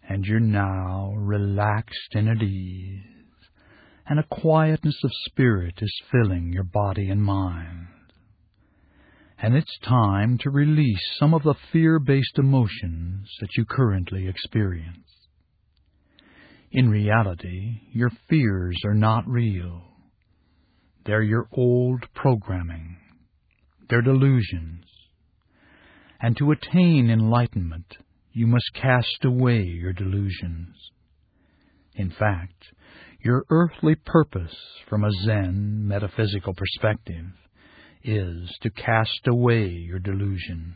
and you're now relaxed and at ease, and a quietness of spirit is filling your body and mind. And it's time to release some of the fear-based emotions that you currently experience. In reality, your fears are not real. They're your old programming. They're delusions. And to attain enlightenment, you must cast away your delusions. In fact, your earthly purpose from a Zen metaphysical perspective is to cast away your delusions.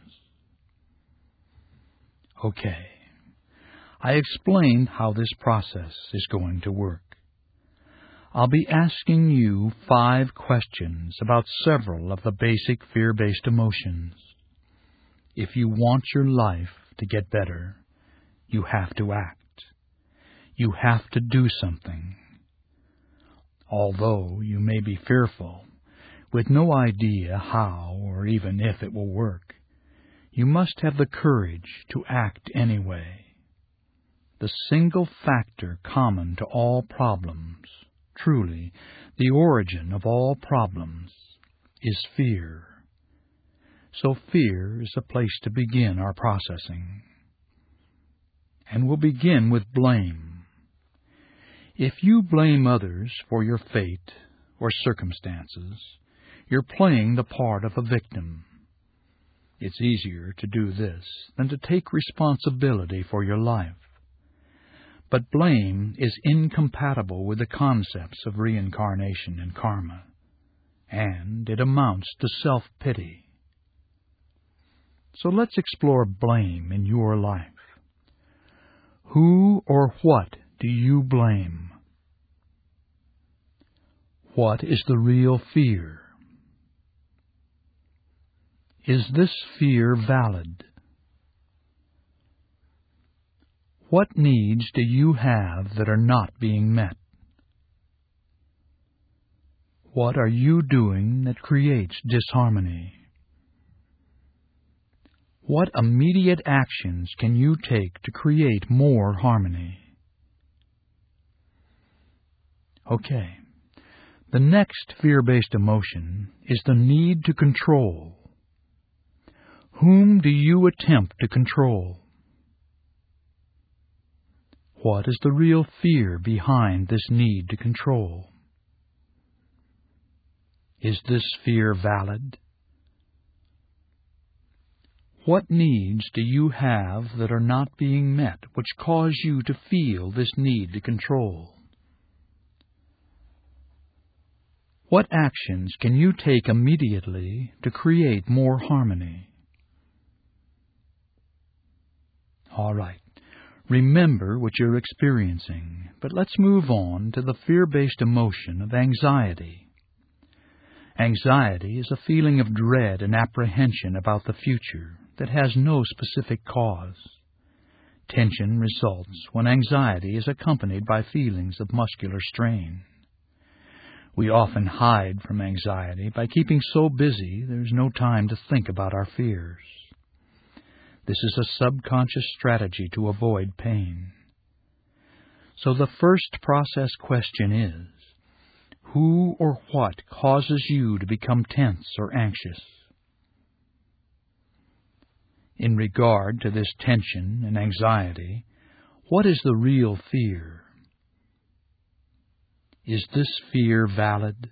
Okay, I explained how this process is going to work. I'll be asking you 5 questions about several of the basic fear-based emotions. If you want your life to get better, you have to act. You have to do something. Although you may be fearful, with no idea how or even if it will work, you must have the courage to act anyway. The single factor common to all problems, truly the origin of all problems, is fear. So fear is a place to begin our processing. And we'll begin with blame. If you blame others for your fate or circumstances, you're playing the part of a victim. It's easier to do this than to take responsibility for your life. But blame is incompatible with the concepts of reincarnation and karma, and it amounts to self-pity. So let's explore blame in your life. Who or what do you blame? What is the real fear? Is this fear valid? What needs do you have that are not being met? What are you doing that creates disharmony? What immediate actions can you take to create more harmony? Okay, the next fear-based emotion is the need to control. Whom do you attempt to control? What is the real fear behind this need to control? Is this fear valid? What needs do you have that are not being met, which cause you to feel this need to control? What actions can you take immediately to create more harmony? All right, remember what you're experiencing, but let's move on to the fear-based emotion of anxiety. Anxiety is a feeling of dread and apprehension about the future that has no specific cause. Tension results when anxiety is accompanied by feelings of muscular strain. We often hide from anxiety by keeping so busy there's no time to think about our fears. This is a subconscious strategy to avoid pain. So the first process question is, who or what causes you to become tense or anxious? In regard to this tension and anxiety, what is the real fear? Is this fear valid?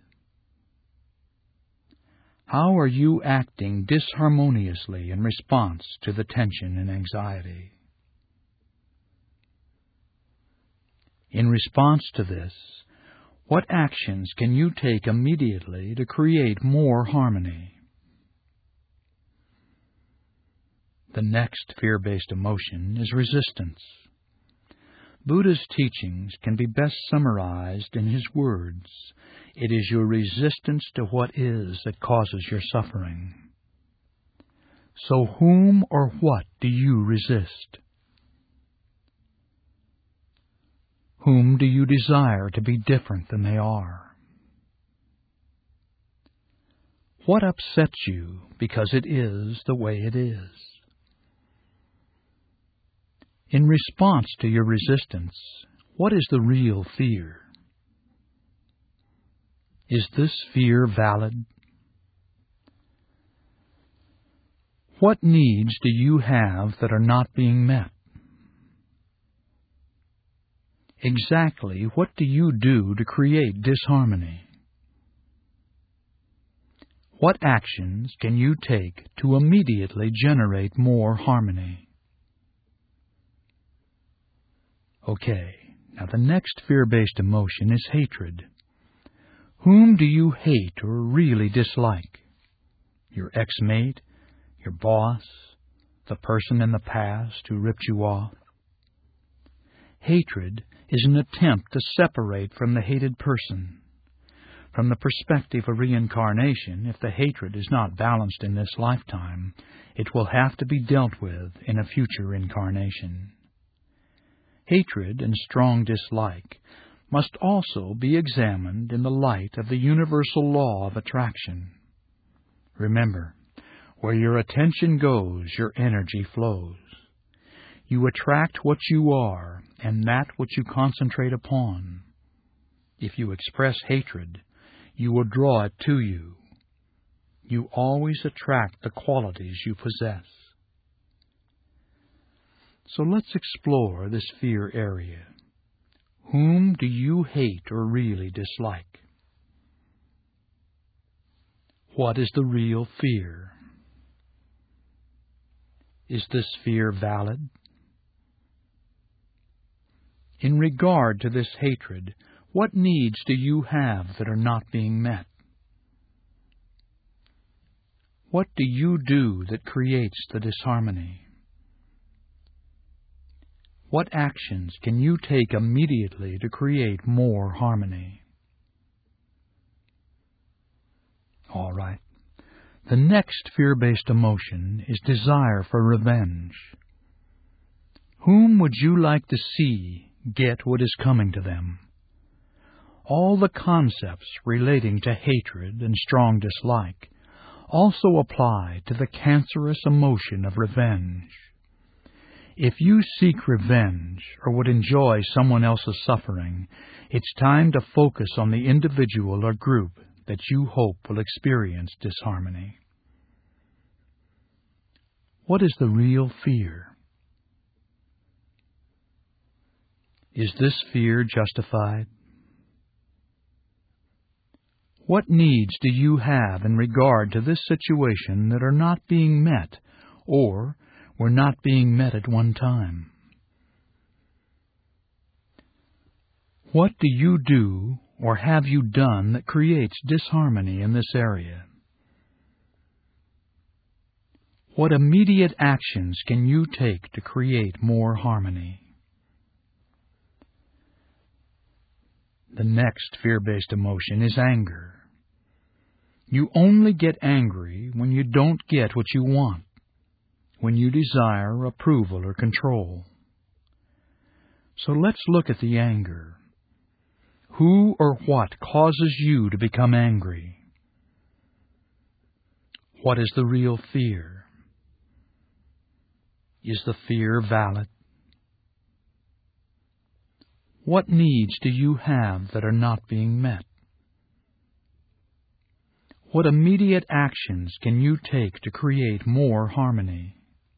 How are you acting disharmoniously in response to the tension and anxiety? In response to this, what actions can you take immediately to create more harmony? The next fear-based emotion is resistance. Buddha's teachings can be best summarized in his words. It is your resistance to what is that causes your suffering. So whom or what do you resist? Whom do you desire to be different than they are? What upsets you because it is the way it is? In response to your resistance, what is the real fear? Is this fear valid? What needs do you have that are not being met? Exactly what do you do to create disharmony? What actions can you take to immediately generate more harmony? Okay, now the next fear-based emotion is hatred. Whom do you hate or really dislike? Your ex-mate? Your boss? The person in the past who ripped you off? Hatred is an attempt to separate from the hated person. From the perspective of reincarnation, if the hatred is not balanced in this lifetime, it will have to be dealt with in a future incarnation. Hatred and strong dislike must also be examined in the light of the universal law of attraction. Remember, where your attention goes, your energy flows. You attract what you are and that which you concentrate upon. If you express hatred, you will draw it to you. You always attract the qualities you possess. So let's explore this fear area. Whom do you hate or really dislike? What is the real fear? Is this fear valid? In regard to this hatred, what needs do you have that are not being met? What do you do that creates the disharmony? What actions can you take immediately to create more harmony? All right. The next fear-based emotion is desire for revenge. Whom would you like to see get what is coming to them? All the concepts relating to hatred and strong dislike also apply to the cancerous emotion of revenge. If you seek revenge or would enjoy someone else's suffering, it's time to focus on the individual or group that you hope will experience disharmony. What is the real fear? Is this fear justified? What needs do you have in regard to this situation that are not being met or were not being met at one time? What do you do or have you done that creates disharmony in this area? What immediate actions can you take to create more harmony? The next fear-based emotion is anger. You only get angry when you don't get what you want, when you desire approval or control. So let's look at the anger. Who or what causes you to become angry? What is the real fear? Is the fear valid? What needs do you have that are not being met? What immediate actions can you take to create more harmony?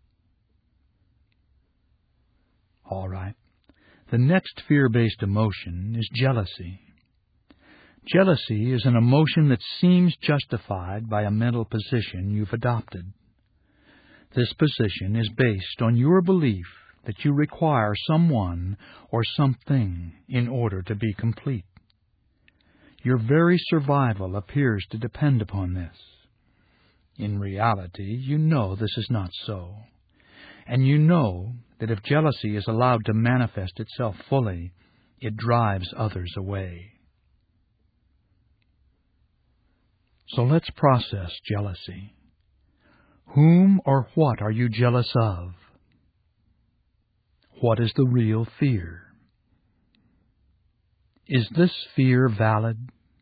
All right. The next fear-based emotion is jealousy. Jealousy is an emotion that seems justified by a mental position you've adopted. This position is based on your belief that you require someone or something in order to be complete. Your very survival appears to depend upon this. In reality, you know this is not so. And you know that if jealousy is allowed to manifest itself fully, it drives others away. So let's process jealousy. Whom or what are you jealous of? What is the real fear? Is this fear valid?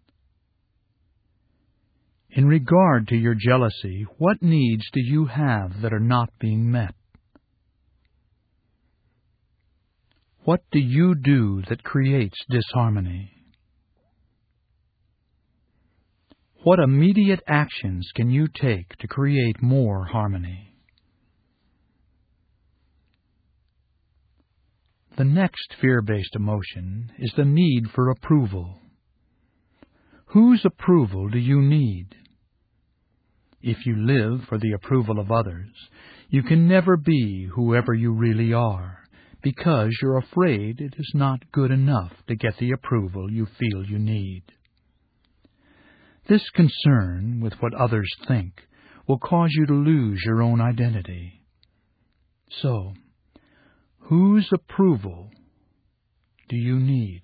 In regard to your jealousy, what needs do you have that are not being met? What do you do that creates disharmony? What immediate actions can you take to create more harmony? The next fear-based emotion is the need for approval. Whose approval do you need? If you live for the approval of others, you can never be whoever you really are, because you're afraid it is not good enough to get the approval you feel you need. This concern with what others think will cause you to lose your own identity. So, whose approval do you need?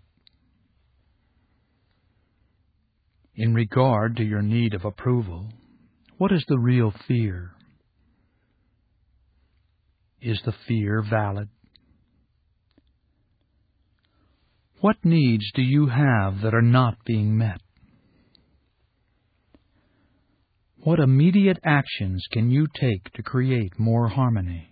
In regard to your need of approval, what is the real fear? Is the fear valid? What needs do you have that are not being met? What immediate actions can you take to create more harmony?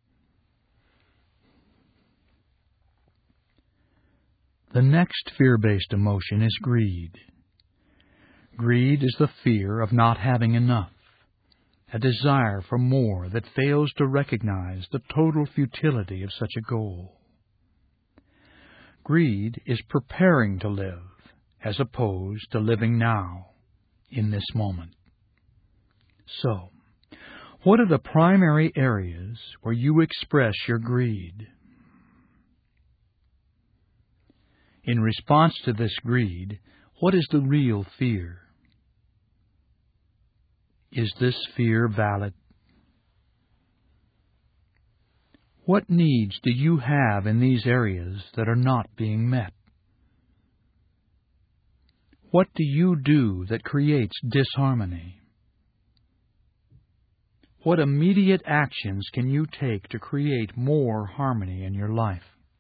The next fear-based emotion is greed. Greed is the fear of not having enough, a desire for more that fails to recognize the total futility of such a goal. Greed is preparing to live, as opposed to living now, in this moment. So, what are the primary areas where you express your greed? In response to this greed, what is the real fear? Is this fear valid? What needs do you have in these areas that are not being met? What do you do that creates disharmony? What immediate actions can you take to create more harmony in your life?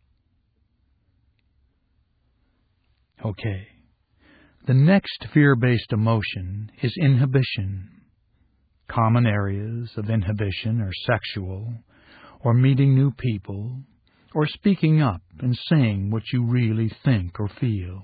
Okay. The next fear-based emotion is inhibition. Common areas of inhibition are sexual, or meeting new people, or speaking up and saying what you really think or feel.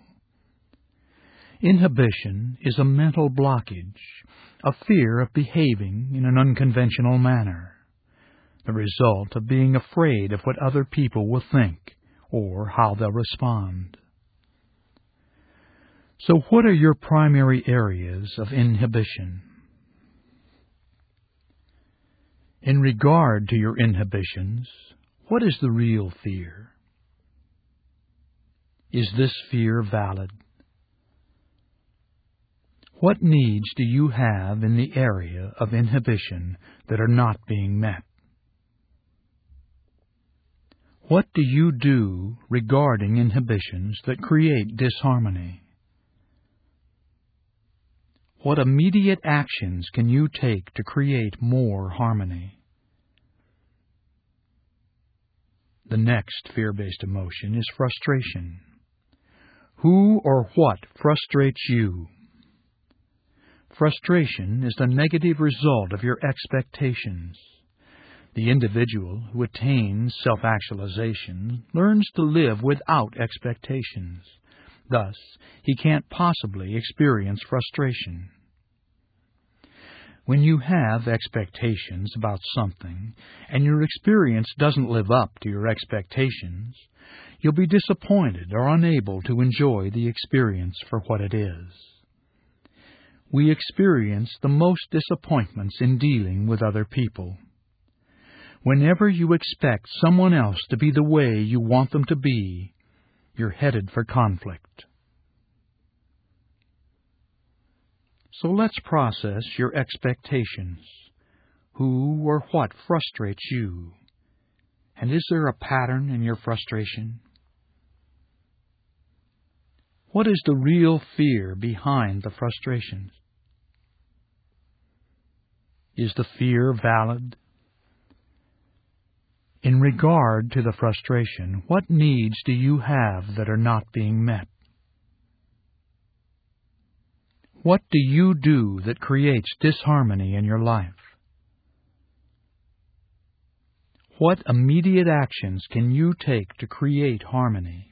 Inhibition is a mental blockage, a fear of behaving in an unconventional manner, the result of being afraid of what other people will think or how they'll respond. So what are your primary areas of inhibition? In regard to your inhibitions, what is the real fear? Is this fear valid? What needs do you have in the area of inhibition that are not being met? What do you do regarding inhibitions that create disharmony? What immediate actions can you take to create more harmony? The next fear-based emotion is frustration. Who or what frustrates you? Frustration is the negative result of your expectations. The individual who attains self-actualization learns to live without expectations. Thus, he can't possibly experience frustration. When you have expectations about something, and your experience doesn't live up to your expectations, you'll be disappointed or unable to enjoy the experience for what it is. We experience the most disappointments in dealing with other people. Whenever you expect someone else to be the way you want them to be, you're headed for conflict. So let's process your expectations. Who or what frustrates you? And is there a pattern in your frustration? What is the real fear behind the frustrations? Is the fear valid? In regard to the frustration, what needs do you have that are not being met? What do you do that creates disharmony in your life? What immediate actions can you take to create harmony?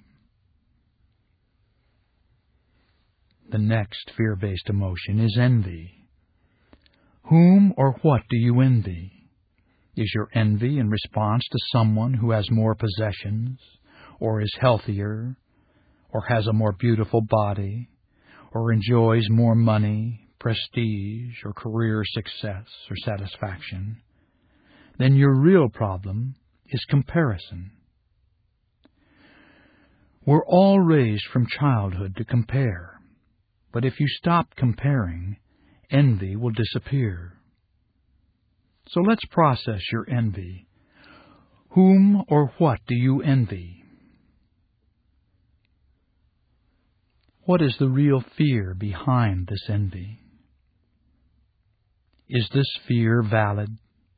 The next fear-based emotion is envy. Whom or what do you envy? Is your envy in response to someone who has more possessions, or is healthier, or has a more beautiful body, or enjoys more money, prestige, or career success or satisfaction? Then your real problem is comparison. We're all raised from childhood to compare, but if you stop comparing, envy will disappear. So let's process your envy. Whom or what do you envy? What is the real fear behind this envy? Is this fear valid?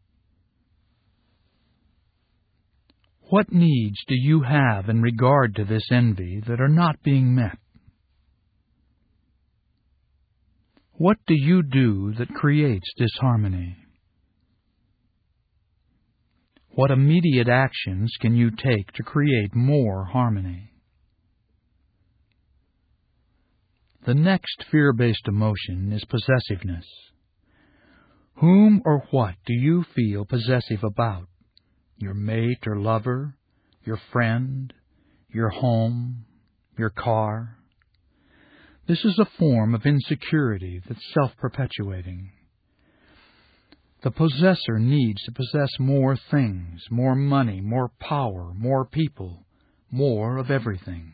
What needs do you have in regard to this envy that are not being met? What do you do that creates disharmony? What immediate actions can you take to create more harmony? The next fear-based emotion is possessiveness. Whom or what do you feel possessive about? Your mate or lover, your friend, your home, your car? This is a form of insecurity that's self-perpetuating. The possessor needs to possess more things, more money, more power, more people, more of everything.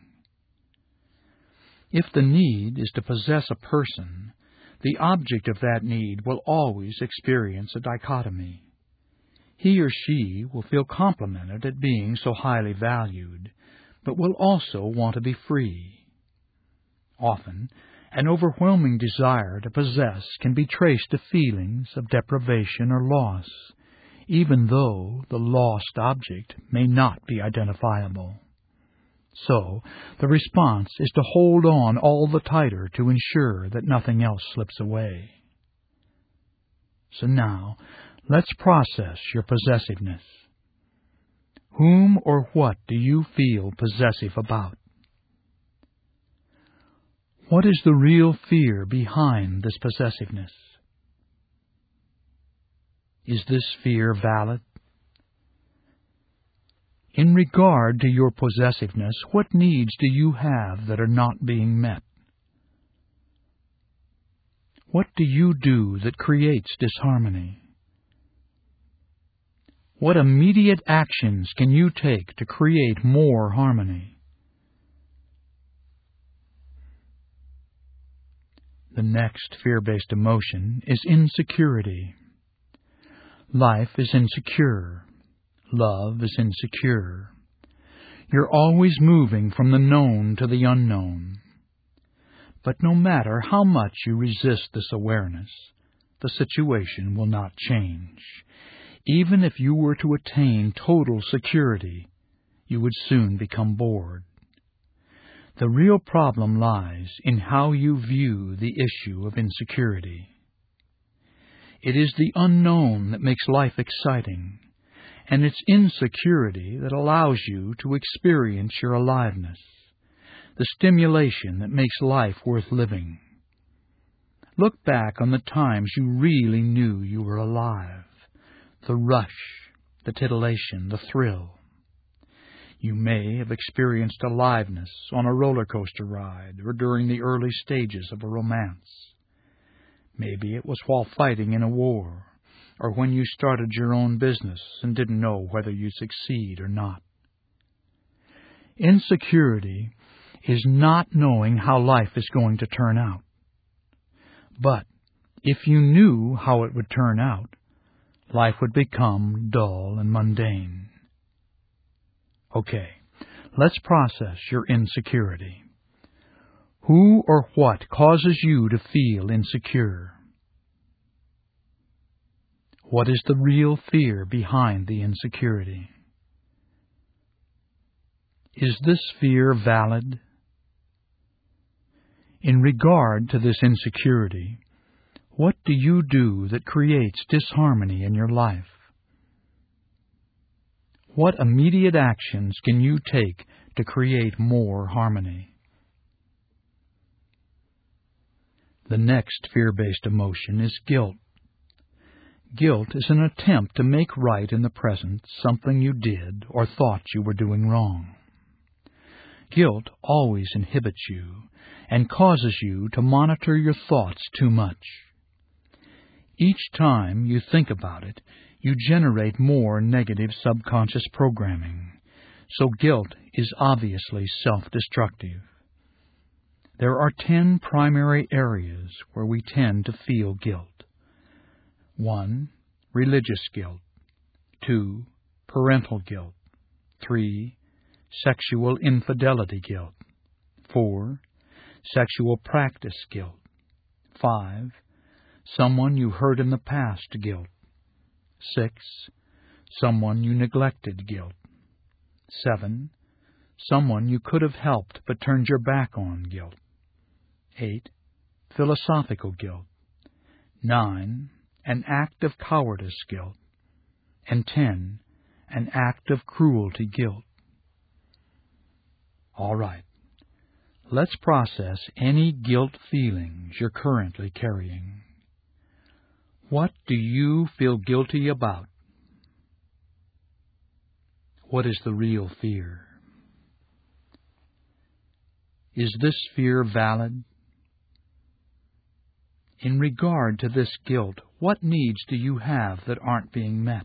If the need is to possess a person, the object of that need will always experience a dichotomy. He or she will feel complimented at being so highly valued, but will also want to be free. Often, an overwhelming desire to possess can be traced to feelings of deprivation or loss, even though the lost object may not be identifiable. So, the response is to hold on all the tighter to ensure that nothing else slips away. So now, let's process your possessiveness. Whom or what do you feel possessive about? What is the real fear behind this possessiveness? Is this fear valid? In regard to your possessiveness, what needs do you have that are not being met? What do you do that creates disharmony? What immediate actions can you take to create more harmony? The next fear-based emotion is insecurity. Life is insecure. Love is insecure. You're always moving from the known to the unknown. But no matter how much you resist this awareness, the situation will not change. Even if you were to attain total security, you would soon become bored. The real problem lies in how you view the issue of insecurity. It is the unknown that makes life exciting, and it's insecurity that allows you to experience your aliveness, the stimulation that makes life worth living. Look back on the times you really knew you were alive, the rush, the titillation, the thrill. You may have experienced aliveness on a roller coaster ride or during the early stages of a romance. Maybe it was while fighting in a war, or when you started your own business and didn't know whether you'd succeed or not. Insecurity is not knowing how life is going to turn out. But if you knew how it would turn out, life would become dull and mundane. Okay, let's process your insecurity. Who or what causes you to feel insecure? What is the real fear behind the insecurity? Is this fear valid? In regard to this insecurity, what do you do that creates disharmony in your life? What immediate actions can you take to create more harmony? The next fear-based emotion is guilt. Guilt is an attempt to make right in the present something you did or thought you were doing wrong. Guilt always inhibits you and causes you to monitor your thoughts too much. Each time you think about it, you generate more negative subconscious programming, so guilt is obviously self-destructive. There are 10 primary areas where we tend to feel guilt. 1. Religious guilt. 2. Parental guilt. 3. Sexual infidelity guilt. 4. Sexual practice guilt. 5. Someone you hurt in the past guilt. 6. Someone you neglected guilt. 7. Someone you could have helped but turned your back on guilt. 8. Philosophical guilt. 9. An act of cowardice guilt. And 10. An act of cruelty guilt. All right. Let's process any guilt feelings you're currently carrying. What do you feel guilty about? What is the real fear? Is this fear valid? In regard to this guilt, what needs do you have that aren't being met?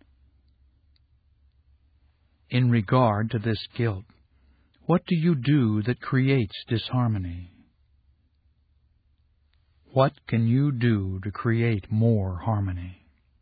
In regard to this guilt, what do you do that creates disharmony? What can you do to create more harmony?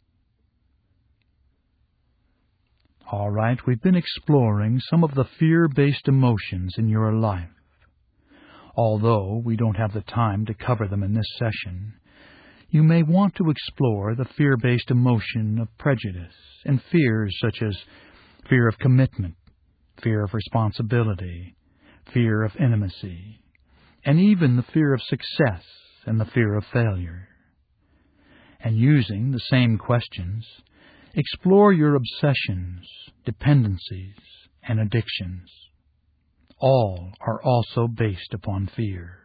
All right, we've been exploring some of the fear-based emotions in your life. Although we don't have the time to cover them in this session, you may want to explore the fear-based emotion of prejudice and fears such as fear of commitment, fear of responsibility, fear of intimacy, and even the fear of success and the fear of failure. And using the same questions, explore your obsessions, dependencies, and addictions. All are also based upon fear.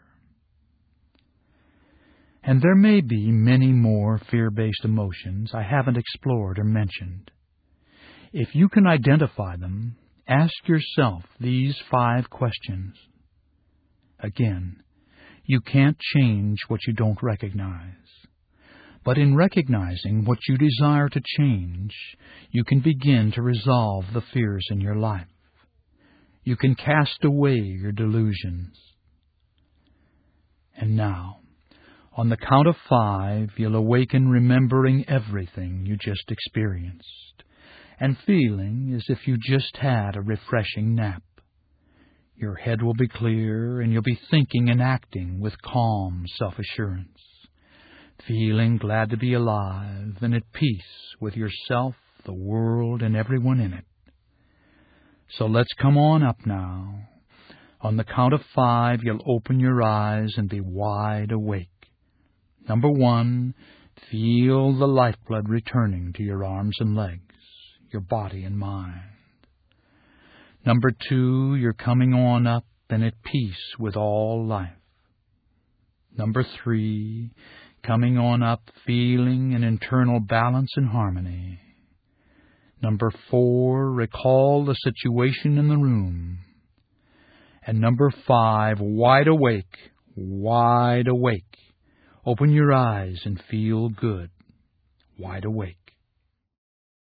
And there may be many more fear-based emotions I haven't explored or mentioned. If you can identify them, ask yourself these 5 questions. Again, you can't change what you don't recognize. But in recognizing what you desire to change, you can begin to resolve the fears in your life. You can cast away your delusions. And now, on the count of 5, you'll awaken remembering everything you just experienced, and feeling as if you just had a refreshing nap. Your head will be clear, and you'll be thinking and acting with calm self-assurance, feeling glad to be alive and at peace with yourself, the world, and everyone in it. So let's come on up now. On the count of 5, you'll open your eyes and be wide awake. Number 1, feel the lifeblood returning to your arms and legs, your body and mind. Number 2, you're coming on up and at peace with all life. Number 3, coming on up, feeling an internal balance and harmony. Number 4, recall the situation in the room. And number 5, wide awake, wide awake. Open your eyes and feel good, wide awake.